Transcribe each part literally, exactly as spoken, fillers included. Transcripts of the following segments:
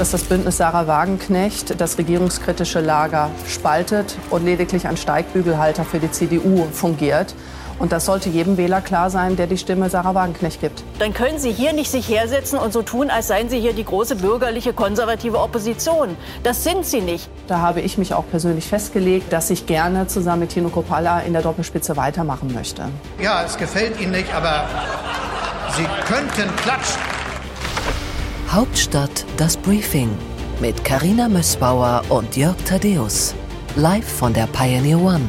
dass das Bündnis Sarah Wagenknecht das regierungskritische Lager spaltet und lediglich ein Steigbügelhalter für die C D U fungiert. Und das sollte jedem Wähler klar sein, der die Stimme Sarah Wagenknecht gibt. Dann können Sie hier nicht sich hersetzen und so tun, als seien Sie hier die große bürgerliche, konservative Opposition. Das sind Sie nicht. Da habe ich mich auch persönlich festgelegt, dass ich gerne zusammen mit Tino Kruppalla in der Doppelspitze weitermachen möchte. Ja, es gefällt Ihnen nicht, aber Sie könnten klatschen. Hauptstadt, das Briefing mit Carina Mössbauer und Jörg Thaddeus. Live von der Pioneer One.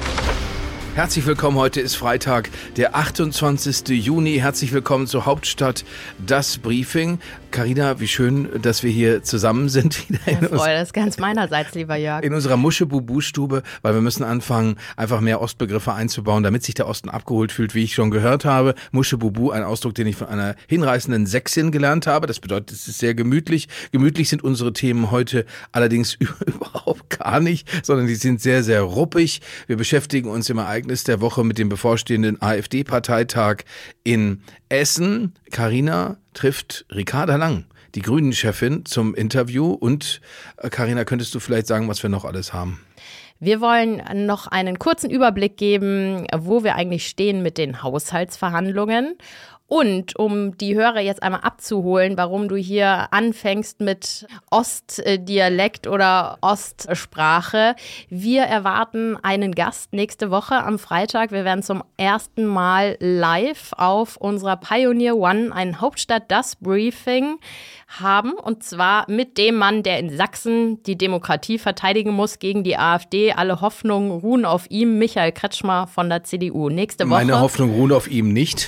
Herzlich willkommen, heute ist Freitag, der achtundzwanzigsten Juni. Herzlich willkommen zur Hauptstadt, das Briefing. Carina, wie schön, dass wir hier zusammen sind. Wieder in Freude, das ist ganz meinerseits, lieber Jörg. In unserer Musche-Bubu-Stube, weil wir müssen anfangen, einfach mehr Ostbegriffe einzubauen, damit sich der Osten abgeholt fühlt, wie ich schon gehört habe. Musche-Bubu, ein Ausdruck, den ich von einer hinreißenden Sächsin gelernt habe. Das bedeutet, es ist sehr gemütlich. Gemütlich sind unsere Themen heute allerdings überhaupt gar nicht, sondern die sind sehr, sehr ruppig. Wir beschäftigen uns im Ereignis der Woche mit dem bevorstehenden AfD-Parteitag in Essen. Carina trifft Ricarda Lang, die Grünen-Chefin, zum Interview. Und Carina, könntest du vielleicht sagen, was wir noch alles haben? Wir wollen noch einen kurzen Überblick geben, wo wir eigentlich stehen mit den Haushaltsverhandlungen. Und um die Hörer jetzt einmal abzuholen, warum du hier anfängst mit Ostdialekt oder Ostsprache. Wir erwarten einen Gast nächste Woche am Freitag. Wir werden zum ersten Mal live auf unserer Pioneer One ein Hauptstadt-Das-Briefing haben. Und zwar mit dem Mann, der in Sachsen die Demokratie verteidigen muss gegen die AfD. Alle Hoffnungen ruhen auf ihm, Michael Kretschmer von der C D U. Nächste Woche. Meine Hoffnungen ruhen auf ihm nicht.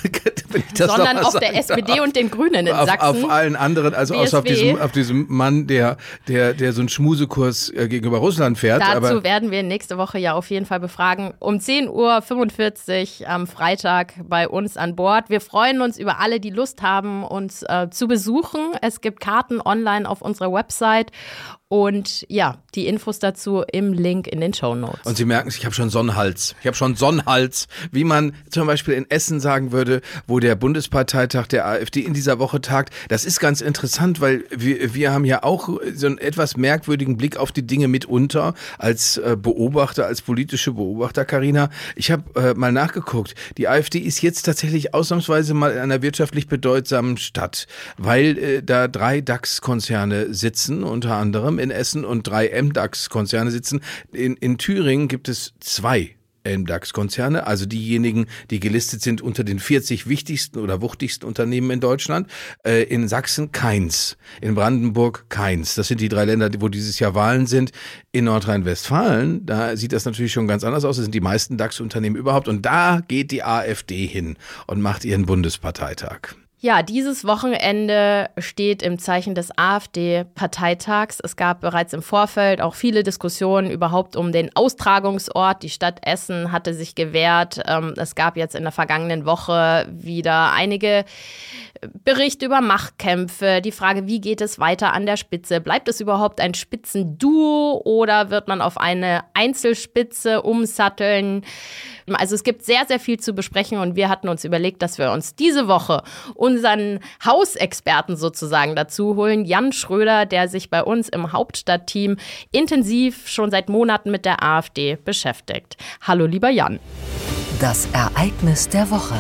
Sondern auf der S P D und den Grünen in auf, Sachsen. Auf allen anderen, also B S W. außer auf diesem, auf diesem Mann, der, der, der so einen Schmusekurs gegenüber Russland fährt. Dazu aber werden wir nächste Woche ja auf jeden Fall befragen. Um zehn Uhr fünfundvierzig am Freitag bei uns an Bord. Wir freuen uns über alle, die Lust haben, uns äh, zu besuchen. Es gibt Karten online auf unserer Website. Und ja, die Infos dazu im Link in den Shownotes. Und Sie merken, ich habe schon Sonnenhals. Ich habe schon Sonnenhals, wie man zum Beispiel in Essen sagen würde, wo der Bundesparteitag der AfD in dieser Woche tagt. Das ist ganz interessant, weil wir, wir haben ja auch so einen etwas merkwürdigen Blick auf die Dinge mitunter als äh, Beobachter, als politische Beobachter, Carina. Ich habe äh, mal nachgeguckt. Die AfD ist jetzt tatsächlich ausnahmsweise mal in einer wirtschaftlich bedeutsamen Stadt, weil äh, da drei DAX-Konzerne sitzen, unter anderem in Essen, und drei M DAX-Konzerne sitzen. In, in Thüringen gibt es zwei M DAX-Konzerne, also diejenigen, die gelistet sind unter den vierzig wichtigsten oder wuchtigsten Unternehmen in Deutschland. Äh, in Sachsen keins, in Brandenburg keins. Das sind die drei Länder, wo dieses Jahr Wahlen sind. In Nordrhein-Westfalen, da sieht das natürlich schon ganz anders aus. Das sind die meisten DAX-Unternehmen überhaupt. Und da geht die AfD hin und macht ihren Bundesparteitag. Ja, dieses Wochenende steht im Zeichen des AfD-Parteitags. Es gab bereits im Vorfeld auch viele Diskussionen überhaupt um den Austragungsort. Die Stadt Essen hatte sich gewehrt. Es gab jetzt in der vergangenen Woche wieder einige Berichte über Machtkämpfe. Die Frage, wie geht es weiter an der Spitze? Bleibt es überhaupt ein Spitzenduo oder wird man auf eine Einzelspitze umsatteln? Also es gibt sehr, sehr viel zu besprechen und wir hatten uns überlegt, dass wir uns diese Woche unseren Hausexperten sozusagen dazu holen. Jan Schröder, der sich bei uns im Hauptstadtteam intensiv schon seit Monaten mit der AfD beschäftigt. Hallo, lieber Jan. Das Ereignis der Woche.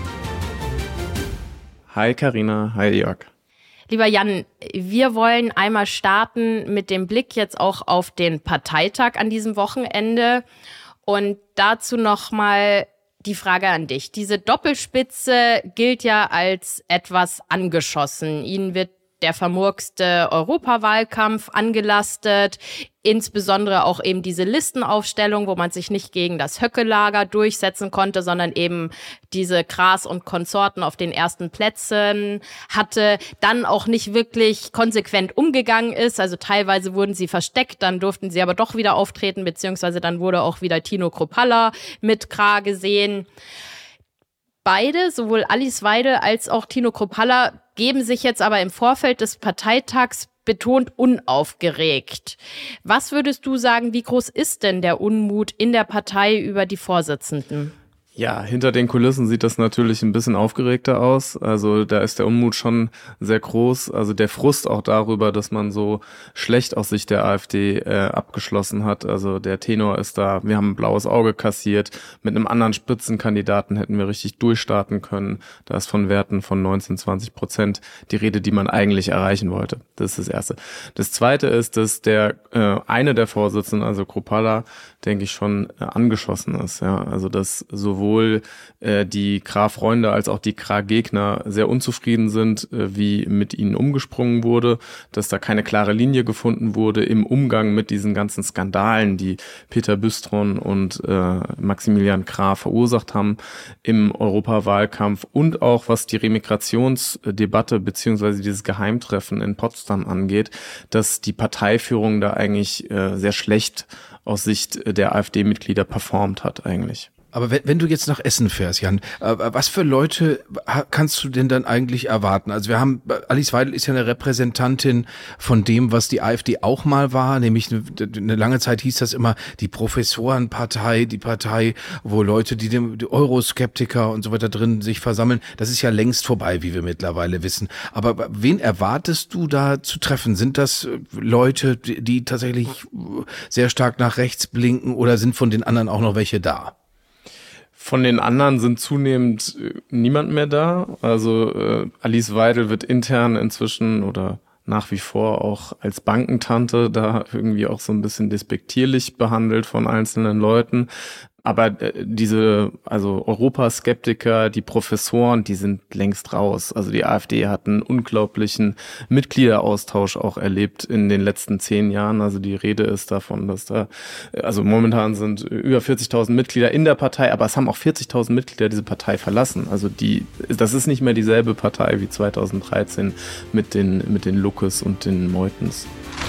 Hi Carina, hi Jörg. Lieber Jan, wir wollen einmal starten mit dem Blick jetzt auch auf den Parteitag an diesem Wochenende. Und dazu nochmal die Frage an dich. Diese Doppelspitze gilt ja als etwas angeschossen. Ihnen wird der vermurkste Europawahlkampf angelastet, insbesondere auch eben diese Listenaufstellung, wo man sich nicht gegen das Höcke-Lager durchsetzen konnte, sondern eben diese Gras und Konsorten auf den ersten Plätzen hatte, dann auch nicht wirklich konsequent umgegangen ist, also teilweise wurden sie versteckt, dann durften sie aber doch wieder auftreten, beziehungsweise dann wurde auch wieder Tino Kruppalla mit Kra gesehen. Beide, sowohl Alice Weidel als auch Tino Kruppalla, geben sich jetzt aber im Vorfeld des Parteitags betont unaufgeregt. Was würdest du sagen, wie groß ist denn der Unmut in der Partei über die Vorsitzenden? Ja, hinter den Kulissen sieht das natürlich ein bisschen aufgeregter aus. Also da ist der Unmut schon sehr groß. Also der Frust auch darüber, dass man so schlecht aus Sicht der AfD äh, abgeschlossen hat. Also der Tenor ist da, wir haben ein blaues Auge kassiert. Mit einem anderen Spitzenkandidaten hätten wir richtig durchstarten können. Da ist von Werten von neunzehn, zwanzig Prozent die Rede, die man eigentlich erreichen wollte. Das ist das Erste. Das Zweite ist, dass der äh, eine der Vorsitzenden, also Kruppalla, denke ich, schon äh, angeschossen ist. Ja, also dass sowohl äh, die Krah-Freunde als auch die Krah-Gegner sehr unzufrieden sind, äh, wie mit ihnen umgesprungen wurde, dass da keine klare Linie gefunden wurde im Umgang mit diesen ganzen Skandalen, die Peter Büstron und äh, Maximilian Krah verursacht haben im Europawahlkampf und auch was die Remigrationsdebatte beziehungsweise dieses Geheimtreffen in Potsdam angeht, dass die Parteiführung da eigentlich äh, sehr schlecht aus Sicht der AfD-Mitglieder performt hat eigentlich. Aber wenn, wenn du jetzt nach Essen fährst, Jan, äh, was für Leute kannst du denn dann eigentlich erwarten? Also wir haben, Alice Weidel ist ja eine Repräsentantin von dem, was die AfD auch mal war, nämlich eine, eine lange Zeit hieß das immer die Professorenpartei, die Partei, wo Leute, die dem die Euroskeptiker und so weiter drin sich versammeln. Das ist ja längst vorbei, wie wir mittlerweile wissen. Aber wen erwartest du da zu treffen? Sind das Leute, die, die tatsächlich sehr stark nach rechts blinken oder sind von den anderen auch noch welche da? Von den anderen sind zunehmend äh, niemand mehr da. Also äh, Alice Weidel wird intern inzwischen oder nach wie vor auch als Bankentante da irgendwie auch so ein bisschen despektierlich behandelt von einzelnen Leuten. Aber äh, diese, also Europaskeptiker, die Professoren, die sind längst raus. Also die AfD hat einen unglaublichen Mitgliederaustausch auch erlebt in den letzten zehn Jahren. Also die Rede ist davon, dass da, also momentan sind über vierzigtausend Mitglieder in der Partei, aber es haben auch vierzigtausend Mitglieder diese Partei verlassen. Also die, das ist nicht mehr dieselbe Partei wie zweitausenddreizehn mit den, mit den Luckes und den Meutens.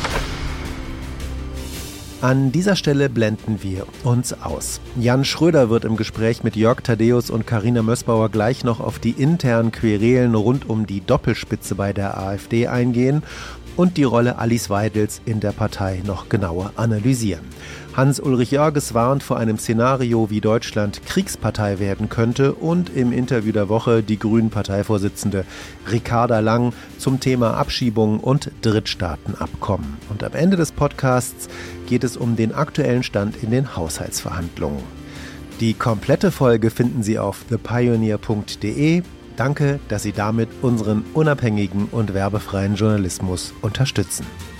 An dieser Stelle blenden wir uns aus. Jan Schröder wird im Gespräch mit Jörg Thaddeus und Carina Mössbauer gleich noch auf die internen Querelen rund um die Doppelspitze bei der AfD eingehen und die Rolle Alice Weidels in der Partei noch genauer analysieren. Hans-Ulrich Jörges warnt vor einem Szenario, wie Deutschland Kriegspartei werden könnte, und im Interview der Woche die Grünen-Parteivorsitzende Ricarda Lang zum Thema Abschiebung und Drittstaatenabkommen. Und am Ende des Podcasts geht es um den aktuellen Stand in den Haushaltsverhandlungen. Die komplette Folge finden Sie auf the pioneer punkt de. Danke, dass Sie damit unseren unabhängigen und werbefreien Journalismus unterstützen.